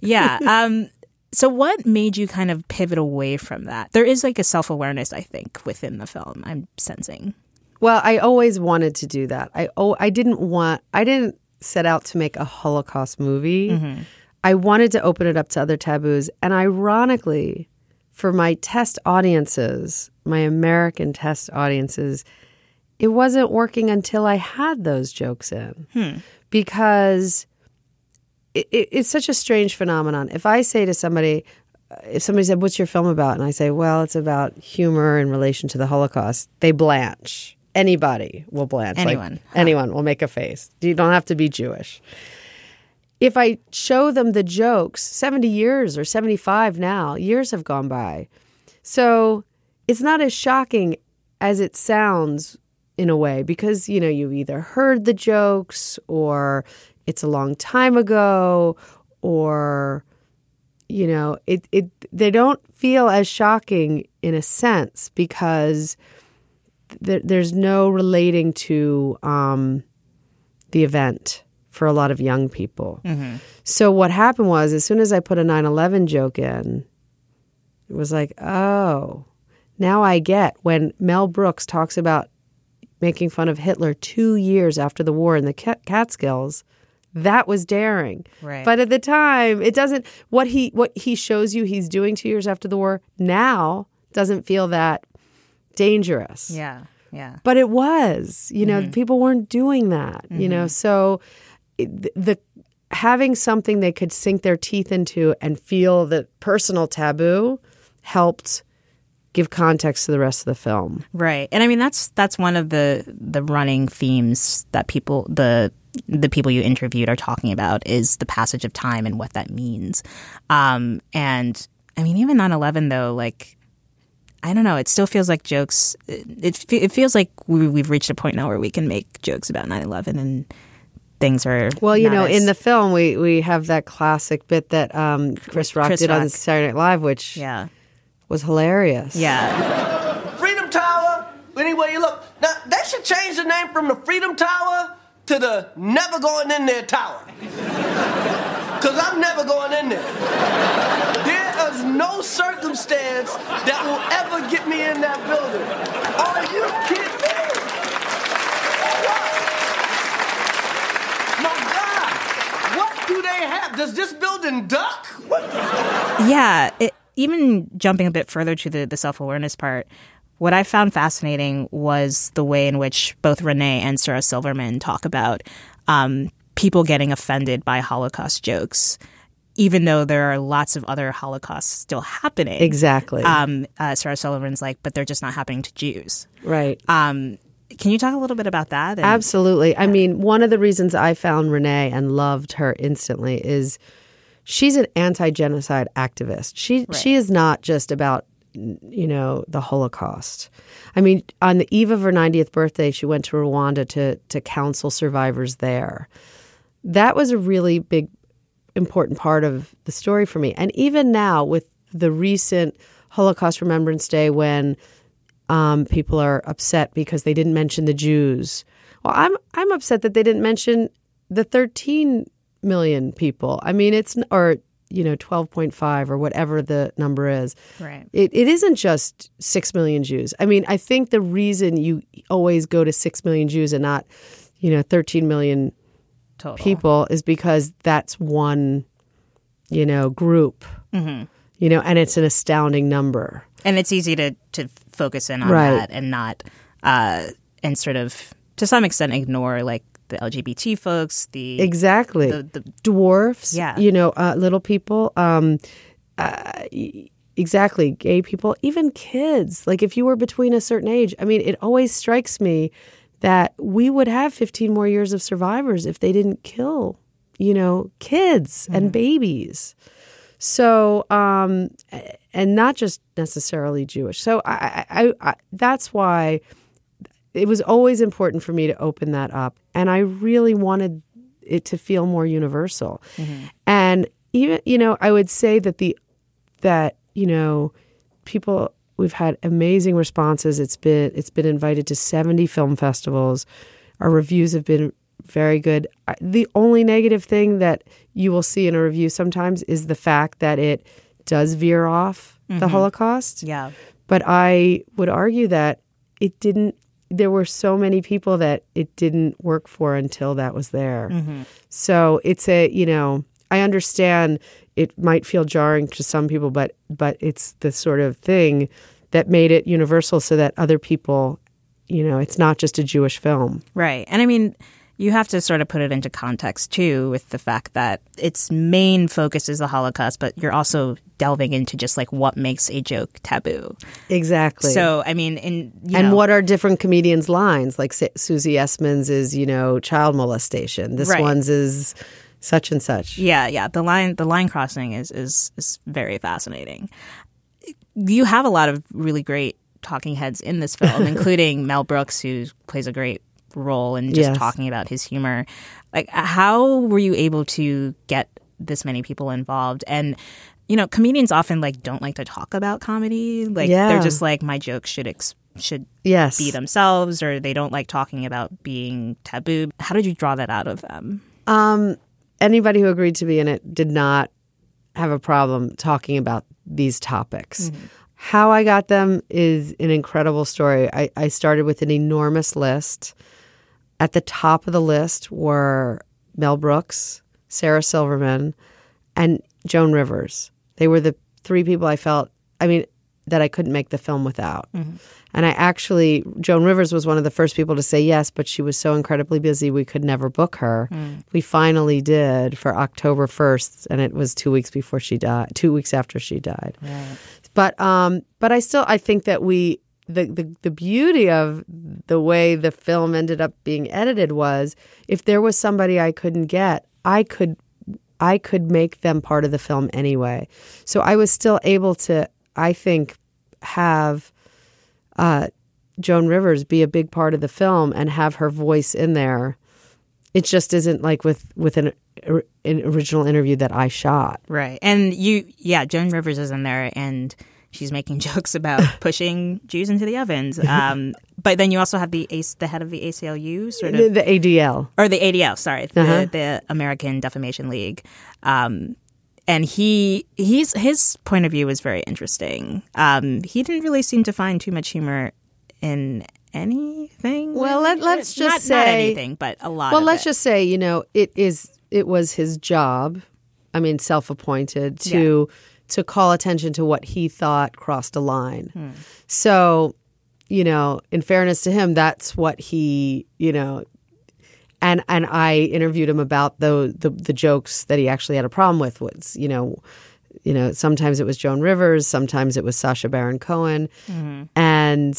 Speaker 7: So what made you kind of pivot away from that? There is like a self-awareness, I think, within the film, I'm sensing.
Speaker 10: Well, I always wanted to do that. I didn't set out to make a Holocaust movie. Mm-hmm. I wanted to open it up to other taboos. And ironically, for my test audiences, my American test audiences, it wasn't working until I had those jokes in. Because it's such a strange phenomenon. If I say to somebody, if somebody said, "What's your film about?" and I say, "Well, it's about humor in relation to the Holocaust," they blanch. Anybody will blanch. Anyone will make a face. You don't have to be Jewish. If I show them the jokes, 70 years or 75 now, years have gone by. So it's not as shocking as it sounds in a way because, you either heard the jokes or it's a long time ago or, they don't feel as shocking in a sense because there's no relating to the event for a lot of young people. Mm-hmm. So what happened was, as soon as I put a 9/11 joke in, it was like, oh, now I get when Mel Brooks talks about making fun of Hitler 2 years after the war in the Catskills, that was daring.
Speaker 7: Right.
Speaker 10: But at the time, it doesn't, what he shows you he's doing 2 years after the war now doesn't feel that dangerous.
Speaker 7: Yeah.
Speaker 10: But it was, people weren't doing that, so the having something they could sink their teeth into and feel the personal taboo helped give context to the rest of the film.
Speaker 7: Right. And I mean, that's one of the running themes that the people you interviewed are talking about is the passage of time and what that means. And I mean, even 9/11 though, like, I don't know. It still feels like jokes. It feels like we've reached a point now where we can make jokes about 9/11 and things are.
Speaker 10: Well, in the film, we have that classic bit that Chris Rock did on Saturday Night Live, which was hilarious.
Speaker 7: Yeah.
Speaker 12: Freedom Tower. Any way you look, now they should change the name from the Freedom Tower to the Never Going In There Tower. Because I'm never going in there. There is no circumstance that will ever get me in that building. Are you kidding me? My God, what do they have? Does this building duck? What?
Speaker 7: Yeah, even jumping a bit further to the self-awareness part, what I found fascinating was the way in which both Renee and Sarah Silverman talk about people getting offended by Holocaust jokes, even though there are lots of other Holocausts still happening.
Speaker 10: Exactly.
Speaker 7: Sarah Silverman's like, but they're just not happening to Jews.
Speaker 10: Right.
Speaker 7: Can you talk a little bit about that?
Speaker 10: Absolutely. I mean, one of the reasons I found Renee and loved her instantly is she's an anti-genocide activist. She is not just about the Holocaust. I mean, on the eve of her 90th birthday, she went to Rwanda to counsel survivors there. That was a really big, important part of the story for me. And even now, with the recent Holocaust Remembrance Day, when people are upset because they didn't mention the Jews. Well, I'm upset that they didn't mention the 13 million people. I mean, 12.5 or whatever the number is.
Speaker 7: Right.
Speaker 10: It isn't just 6 million Jews. I mean, I think the reason you always go to 6 million Jews and not, 13 million
Speaker 7: total
Speaker 10: people is because that's one, group.
Speaker 7: Mm-hmm.
Speaker 10: And it's an astounding number.
Speaker 7: And it's easy to focus in on
Speaker 10: Right.
Speaker 7: that and not, and sort of, to some extent, ignore like the LGBT folks, the
Speaker 10: Exactly.
Speaker 7: the
Speaker 10: dwarfs,
Speaker 7: Yeah.
Speaker 10: Little people, exactly, gay people, even kids. Like if you were between a certain age, I mean, it always strikes me that we would have 15 more years of survivors if they didn't kill, kids and babies. So, and not just necessarily Jewish. So I that's why it was always important for me to open that up. And I really wanted it to feel more universal.
Speaker 7: Mm-hmm.
Speaker 10: And even, I would say that people, we've had amazing responses. It's been invited to 70 film festivals. Our reviews have been very good. The only negative thing that you will see in a review sometimes is the fact that it does veer off the Holocaust.
Speaker 7: Yeah.
Speaker 10: But I would argue that it didn't. There were so many people that it didn't work for until that was there.
Speaker 7: Mm-hmm.
Speaker 10: So it's I understand it might feel jarring to some people, but it's the sort of thing that made it universal so that other people, it's not just a Jewish film.
Speaker 7: Right. And I mean, you have to sort of put it into context, too, with the fact that its main focus is the Holocaust, but you're also delving into just like what makes a joke taboo.
Speaker 10: Exactly.
Speaker 7: So, I mean,
Speaker 10: what are different comedians' lines? Like Susie Essman's is, child molestation. This
Speaker 7: Right.
Speaker 10: one's is such and such.
Speaker 7: Yeah. The line crossing is very fascinating. You have a lot of really great talking heads in this film, including Mel Brooks, who plays a great role in just
Speaker 10: Yes.
Speaker 7: talking about his humor. Like, how were you able to get this many people involved? And comedians often don't like to talk about comedy. Like they're just like, my jokes should
Speaker 10: Yes.
Speaker 7: be themselves, or they don't like talking about being taboo. How did you draw that out of them?
Speaker 10: Anybody who agreed to be in it did not have a problem talking about these topics.
Speaker 7: Mm-hmm.
Speaker 10: How I got them is an incredible story. I started with an enormous list. At the top of the list were Mel Brooks, Sarah Silverman, and Joan Rivers. They were the three people I felt, that I couldn't make the film without.
Speaker 7: Mm-hmm.
Speaker 10: And Joan Rivers was one of the first people to say yes, but she was so incredibly busy we could never book her. We finally did for October 1st, and it was 2 weeks before she died, 2 weeks after she died.
Speaker 7: Right.
Speaker 10: But I think that the beauty of the way the film ended up being edited was if there was somebody I couldn't get, I could make them part of the film anyway. So I was still able to, I think, have Joan Rivers be a big part of the film and have her voice in there. It just isn't like with an original interview that I shot.
Speaker 7: Right. And Joan Rivers is in there, and she's making jokes about pushing Jews into the ovens. But then you also have the head of the ACLU, sort of
Speaker 10: The ADL.
Speaker 7: Or the ADL, sorry, the American Defamation League. And his point of view was very interesting. He didn't really seem to find too much humor in anything.
Speaker 10: Well, let's just say
Speaker 7: not anything, but a lot.
Speaker 10: Well,
Speaker 7: of
Speaker 10: let's
Speaker 7: it.
Speaker 10: just say it was his job. Self-appointed to call attention to what he thought crossed a line. So, in fairness to him, that's what he, and I interviewed him about the jokes that he actually had a problem with. Was sometimes it was Joan Rivers, sometimes it was Sacha Baron Cohen, and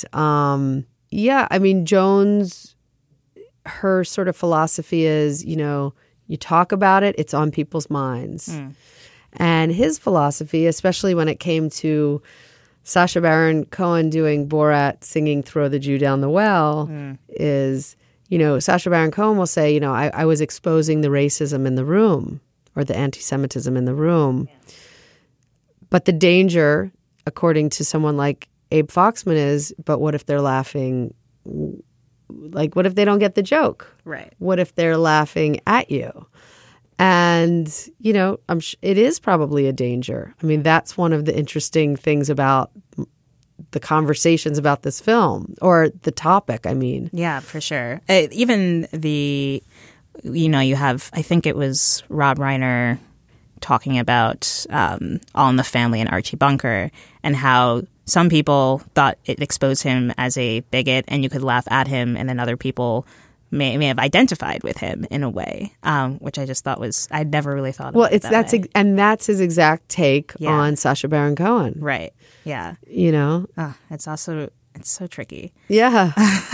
Speaker 10: Joan's, her sort of philosophy is, you talk about it, it's on people's minds. And his philosophy, especially when it came to Sacha Baron Cohen doing Borat singing Throw the Jew Down the Well is, Sacha Baron Cohen will say, I was exposing the racism in the room or the anti-Semitism in the room. Yeah. But the danger, according to someone like Abe Foxman, is, but what if they're laughing? Like, what if they don't get the joke?
Speaker 7: Right.
Speaker 10: What if they're laughing at you? And, it is probably a danger. I mean, that's one of the interesting things about the conversations about this film, or the topic, I mean.
Speaker 7: Yeah, for sure. Even you have, I think it was Rob Reiner talking about All in the Family and Archie Bunker, and how some people thought it exposed him as a bigot and you could laugh at him, and then other people may have identified with him in a way, which I just thought was, I'd never really thought about it that way.
Speaker 10: And that's his exact take on Sacha Baron Cohen.
Speaker 7: Right. Yeah. It's so tricky.
Speaker 10: Yeah.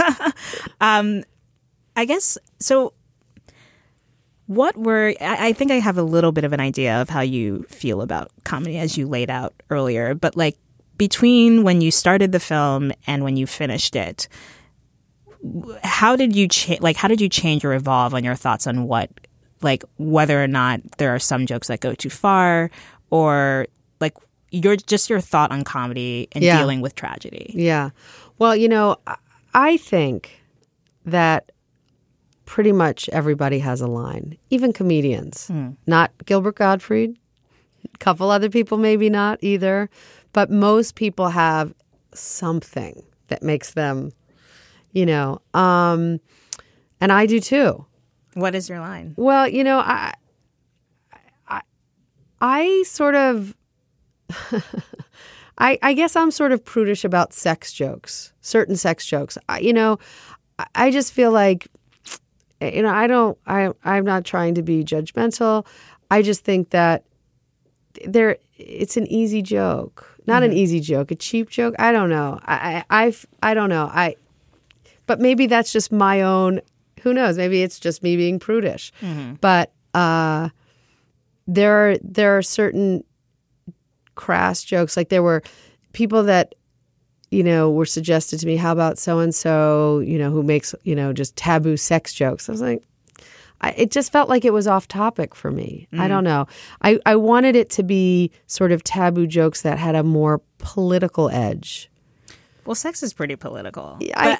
Speaker 7: I guess, so I think I have a little bit of an idea of how you feel about comedy as you laid out earlier, but like between when you started the film and when you finished it, how did you change or evolve on your thoughts on whether or not there are some jokes that go too far, or like your thought on comedy and dealing with tragedy?
Speaker 10: Yeah. Well, I think that pretty much everybody has a line, even comedians. Not Gilbert Gottfried, a couple other people maybe not either, but most people have something that makes them, and I do too.
Speaker 7: What is your line?
Speaker 10: Well, I sort of, I guess I'm sort of prudish about sex jokes, certain sex jokes. I just feel like, I'm not trying to be judgmental. I just think that it's an easy joke, not an easy joke, a cheap joke. I don't know. I don't know. But maybe that's just my own, who knows? Maybe it's just me being prudish. But there are certain crass jokes. Like there were people that, were suggested to me, how about so-and-so, who makes, just taboo sex jokes. I was like, it just felt like it was off topic for me. I don't know. I wanted it to be sort of taboo jokes that had a more political edge.
Speaker 7: Well, sex is pretty political.
Speaker 10: I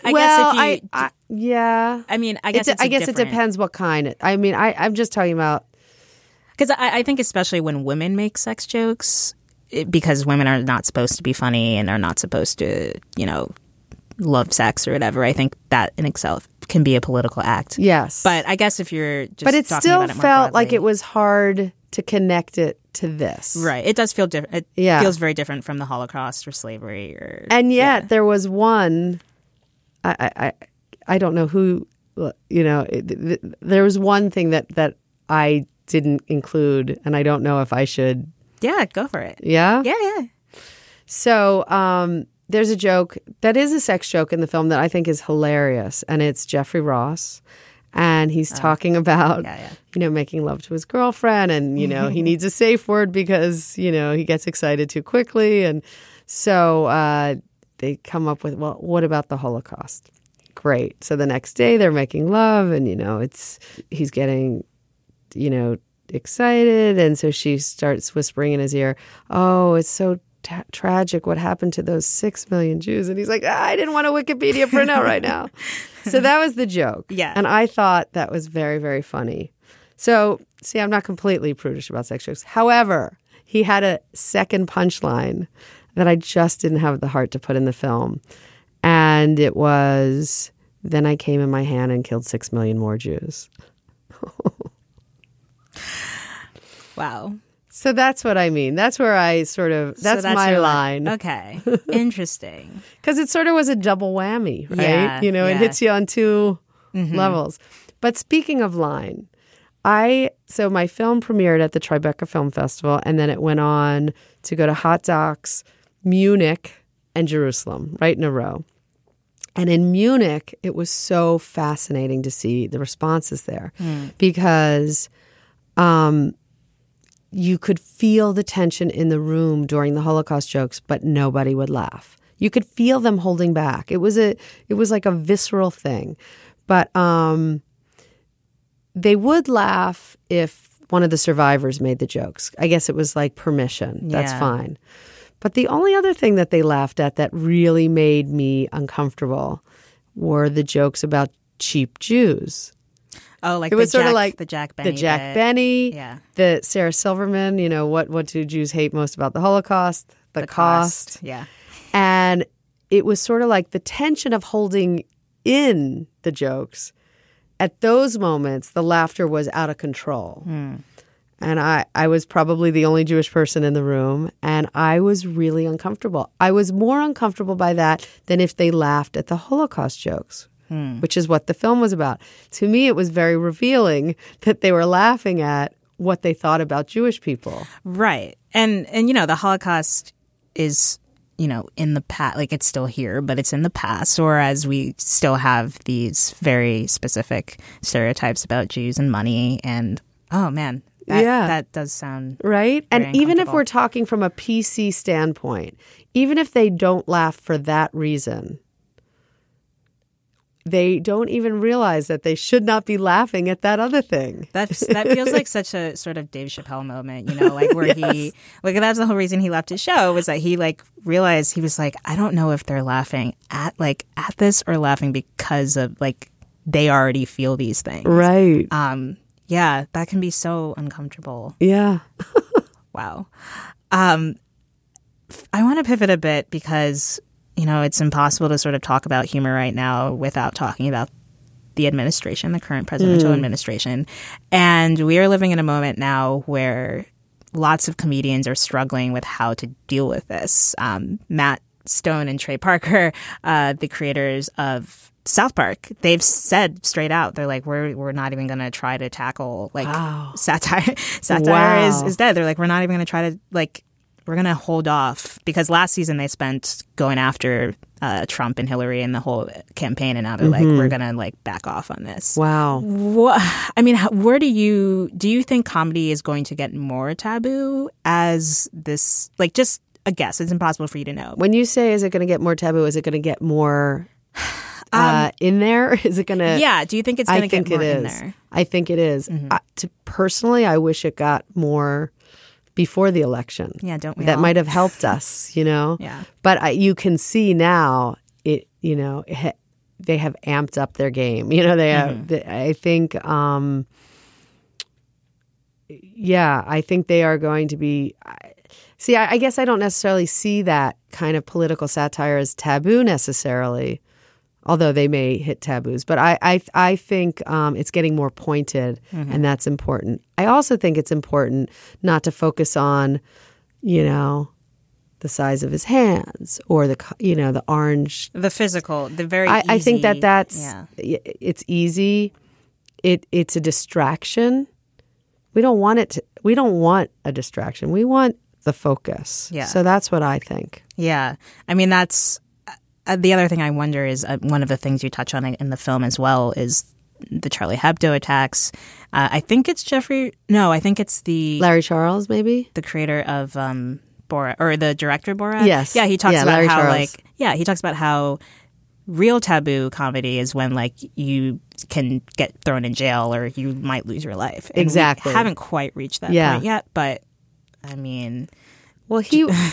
Speaker 10: guess it depends what kind. I'm just talking about.
Speaker 7: Because I think especially when women make sex jokes, because women are not supposed to be funny and are not supposed to, love sex or whatever, I think that in itself can be a political act.
Speaker 10: Yes.
Speaker 7: But I guess if you're just
Speaker 10: But it
Speaker 7: talking
Speaker 10: still
Speaker 7: about it more
Speaker 10: felt
Speaker 7: broadly,
Speaker 10: like it was hard to connect it to this.
Speaker 7: Right. It does feel different. It feels very different from the Holocaust or slavery.
Speaker 10: And yet there was one, I don't know who, there was one thing that I didn't include, and I don't know if I should.
Speaker 7: Yeah, go for it.
Speaker 10: Yeah?
Speaker 7: Yeah.
Speaker 10: So there's a joke that is a sex joke in the film that I think is hilarious, and it's Jeffrey Ross. And he's talking about, making love to his girlfriend, and, he needs a safe word because, he gets excited too quickly. And so they come up with, well, what about the Holocaust? Great. So the next day they're making love, and, he's getting, excited. And so she starts whispering in his ear, oh, it's so tragic what happened to those 6 million Jews. And he's like, I didn't want a Wikipedia printout right now. So that was the joke.
Speaker 7: Yeah.
Speaker 10: And I thought that was very, very funny. So, see, I'm not completely prudish about sex jokes. However, he had a second punchline that I just didn't have the heart to put in the film. And it was, then I came in my hand and killed 6 million more Jews.
Speaker 7: Wow.
Speaker 10: So that's what I mean. That's where I sort of, that's my line.
Speaker 7: Okay. Interesting.
Speaker 10: Because it sort of was a double whammy, right? Yeah, it hits you on two levels. But speaking of line, so my film premiered at the Tribeca Film Festival, and then it went on to go to Hot Docs, Munich, and Jerusalem, right in a row. And in Munich, it was so fascinating to see the responses there because you could feel the tension in the room during the Holocaust jokes, but nobody would laugh. You could feel them holding back. It was like a visceral thing. But they would laugh if one of the survivors made the jokes. I guess it was like permission. That's fine. But the only other thing that they laughed at that really made me uncomfortable were the jokes about cheap Jews.
Speaker 7: Oh, like
Speaker 10: it was sort of like
Speaker 7: the Jack Benny.
Speaker 10: The Jack Benny, the Sarah Silverman, what do Jews hate most about the Holocaust? The cost.
Speaker 7: Yeah.
Speaker 10: And it was sort of like the tension of holding in the jokes. At those moments, the laughter was out of control. And I was probably the only Jewish person in the room, and I was really uncomfortable. I was more uncomfortable by that than if they laughed at the Holocaust jokes, which is what the film was about. To me, it was very revealing that they were laughing at what they thought about Jewish people.
Speaker 7: Right. And the Holocaust is, in the past, like it's still here, but it's in the past, whereas we still have these very specific stereotypes about Jews and money. And, oh, man. That does sound
Speaker 10: right. And even if we're talking from a PC standpoint, even if they don't laugh for that reason, they don't even realize that they should not be laughing at that other thing.
Speaker 7: That feels like such a sort of Dave Chappelle moment, like where he, like that's the whole reason he left his show, was that he like realized, he was like, I don't know if they're laughing at this or laughing because of like they already feel these things.
Speaker 10: Right.
Speaker 7: Yeah, that can be so uncomfortable.
Speaker 10: Yeah.
Speaker 7: Wow. I want to pivot a bit because, it's impossible to sort of talk about humor right now without talking about the administration, the current presidential administration. And we are living in a moment now where lots of comedians are struggling with how to deal with this. Matt Stone and Trey Parker, the creators of South Park, they've said straight out, they're like, we're not even going to try to tackle satire. Satire is dead. They're like, we're not even going to try to we're going to hold off, because last season they spent going after Trump and Hillary and the whole campaign, and now they're like, we're going to back off on this.
Speaker 10: Wow.
Speaker 7: Where do you think comedy is going to get more taboo as this, just a guess? It's impossible for you to know.
Speaker 10: When you say, is it going to get more taboo, is it going to get more in there? Is it going to?
Speaker 7: Yeah. Do you think it's going to get more in there?
Speaker 10: I think it is. Personally, I wish it got more before the election.
Speaker 7: Yeah, don't we?
Speaker 10: That
Speaker 7: all?
Speaker 10: might have helped us,
Speaker 7: Yeah.
Speaker 10: But you can see now, they have amped up their game. They have. I think. I think they are going to be. See, I guess I don't necessarily see that kind of political satire as taboo necessarily, although they may hit taboos. But I think it's getting more pointed, and that's important. I also think it's important not to focus on, the size of his hands or the orange.
Speaker 7: The physical, the very easy.
Speaker 10: I think that's it's easy. It's a distraction. We don't want a distraction. We want the focus.
Speaker 7: Yeah.
Speaker 10: So that's what I think.
Speaker 7: Yeah. I mean, that's the other thing I wonder is one of the things you touch on in the film as well is the Charlie Hebdo attacks. I think it's I think it's
Speaker 10: Larry Charles, maybe?
Speaker 7: The creator of Borat, or the director of Borat.
Speaker 10: Yes.
Speaker 7: Yeah, he talks about
Speaker 10: Larry
Speaker 7: how
Speaker 10: Charles.
Speaker 7: he talks about how real taboo comedy is when you can get thrown in jail or you might lose your life. And
Speaker 10: exactly.
Speaker 7: We haven't quite reached that point yet, but I mean,
Speaker 10: well,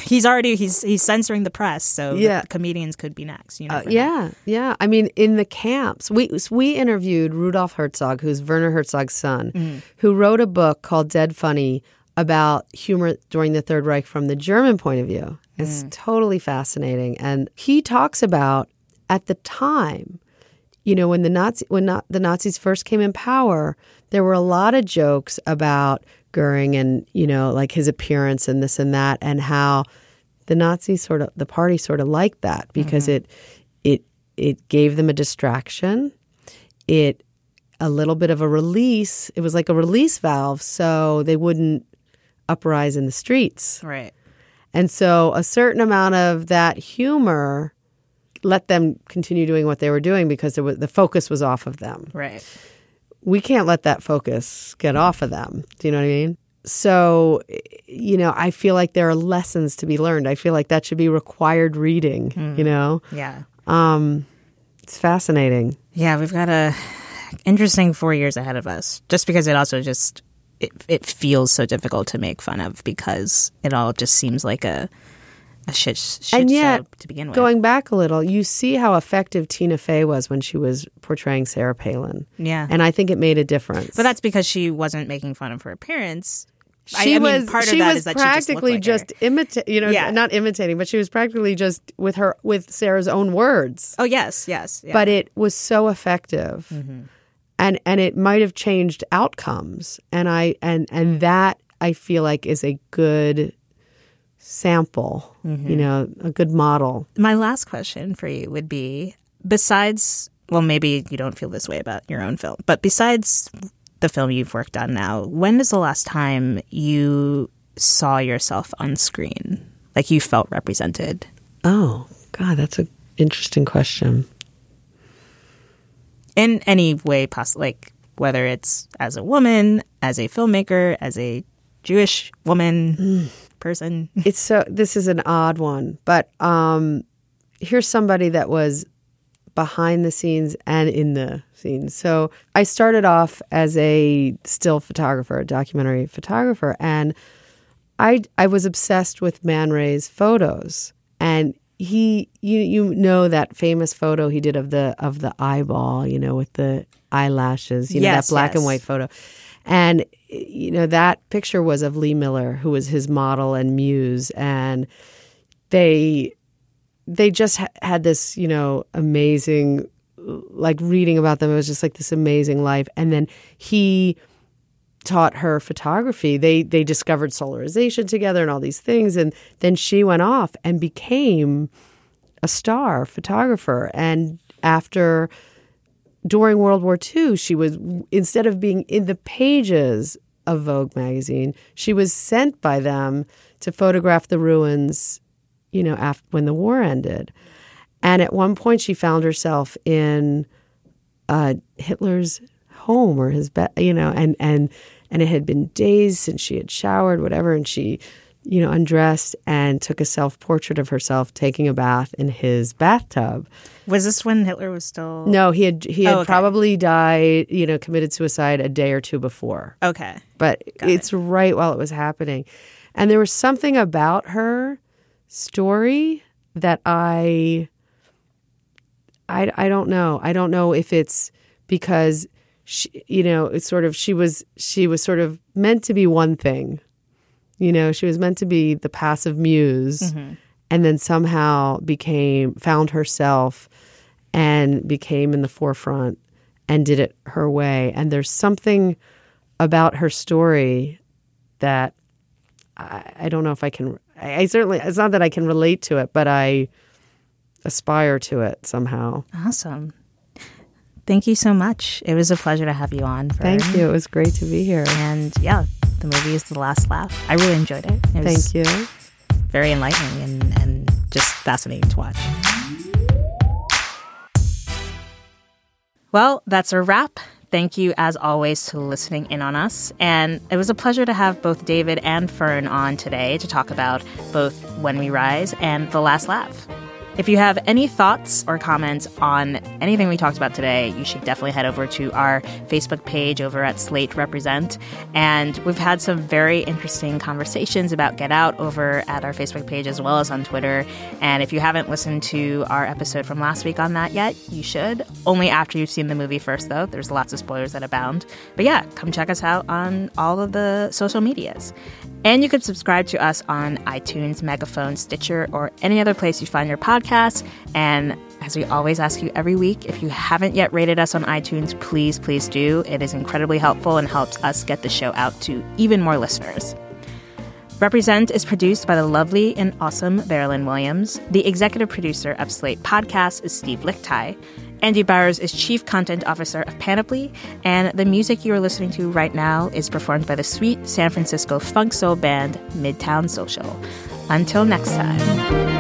Speaker 7: he's censoring the press, so the comedians could be next.
Speaker 10: Yeah. I mean, in the camps, we interviewed Rudolf Herzog, who's Werner Herzog's son, who wrote a book called Dead Funny about humor during the Third Reich from the German point of view. It's totally fascinating, and he talks about at the time, when the Nazis first came in power, there were a lot of jokes about Goering and, his appearance and this and that, and how the Nazis the party sort of liked that because it gave them a distraction. A little bit of a release. It was like a release valve so they wouldn't uprise in the streets.
Speaker 7: Right.
Speaker 10: And so a certain amount of that humor let them continue doing what they were doing because the focus was off of them.
Speaker 7: Right.
Speaker 10: We can't let that focus get off of them. Do you know what I mean? So, I feel like there are lessons to be learned. I feel like that should be required reading,
Speaker 7: Yeah.
Speaker 10: It's fascinating.
Speaker 7: Yeah, we've got a interesting 4 years ahead of us, just because it also it feels so difficult to make fun of because it all just seems like a shit
Speaker 10: and yet,
Speaker 7: show to begin with.
Speaker 10: Going back a little, you see how effective Tina Fey was when she was portraying Sarah Palin.
Speaker 7: Yeah.
Speaker 10: And I think it made a difference.
Speaker 7: But that's because she wasn't making fun of her appearance.
Speaker 10: She was practically
Speaker 7: just
Speaker 10: not imitating, but she was practically just with Sarah's own words.
Speaker 7: Oh, yes. Yeah.
Speaker 10: But it was so effective.
Speaker 7: Mm-hmm.
Speaker 10: And it might have changed outcomes. And that I feel like is a good sample, a good model.
Speaker 7: My last question for you would be, besides, well, maybe you don't feel this way about your own film, but besides the film you've worked on now, when is the last time you saw yourself on screen? Like you felt represented?
Speaker 10: Oh, God, that's an interesting question.
Speaker 7: In any way possible, like whether it's as a woman, as a filmmaker, as a Jewish woman person.
Speaker 10: This is an odd one, but here's somebody that was behind the scenes and in the scenes. So I started off as a still photographer, a documentary photographer, and I was obsessed with Man Ray's photos. And you know that famous photo he did of the eyeball, with the eyelashes, that black and white photo. And, that picture was of Lee Miller, who was his model and muse. And they just had this, amazing, like reading about them, it was just like this amazing life. And then he taught her photography. They discovered solarization together and all these things. And then she went off and became a star photographer. And during World War II, she was, instead of being in the pages of Vogue magazine, she was sent by them to photograph the ruins, when the war ended. And at one point she found herself in Hitler's home or his bed, and it had been days since she had showered, whatever, and she, undressed and took a self-portrait of herself taking a bath in his bathtub.
Speaker 7: Was this when Hitler was still...
Speaker 10: No, he had probably died, committed suicide a day or two before.
Speaker 7: Okay.
Speaker 10: But it's right while it was happening. And there was something about her story that I don't know. I don't know if it's because it's sort of she was sort of meant to be one thing. She was meant to be the passive muse, and then somehow found herself and became in the forefront and did it her way. And there's something about her story that I don't know if I can. I certainly, it's not that I can relate to it, but I aspire to it somehow.
Speaker 7: Awesome. Thank you so much. It was a pleasure to have you on.
Speaker 10: Thank you. It was great to be here.
Speaker 7: And yeah, the movie is The Last Laugh. I really enjoyed it. It was
Speaker 10: Thank you.
Speaker 7: Very enlightening and just fascinating to watch. Well, that's a wrap. Thank you, as always, for listening in on us. And it was a pleasure to have both David and Fern on today to talk about both When We Rise and The Last Laugh. If you have any thoughts or comments on anything we talked about today, you should definitely head over to our Facebook page over at Slate Represent. And we've had some very interesting conversations about Get Out over at our Facebook page as well as on Twitter. And if you haven't listened to our episode from last week on that yet, you should. Only after you've seen the movie first, though. There's lots of spoilers that abound. But yeah, come check us out on all of the social medias. And you can subscribe to us on iTunes, Megaphone, Stitcher, or any other place you find your podcasts. And as we always ask you every week, if you haven't yet rated us on iTunes, please, please do. It is incredibly helpful and helps us get the show out to even more listeners. Represent is produced by the lovely and awesome Marilyn Williams. The executive producer of Slate Podcasts is Steve Lichtai. Andy Bowers is Chief Content Officer of Panoply, and the music you are listening to right now is performed by the sweet San Francisco funk soul band Midtown Social. Until next time.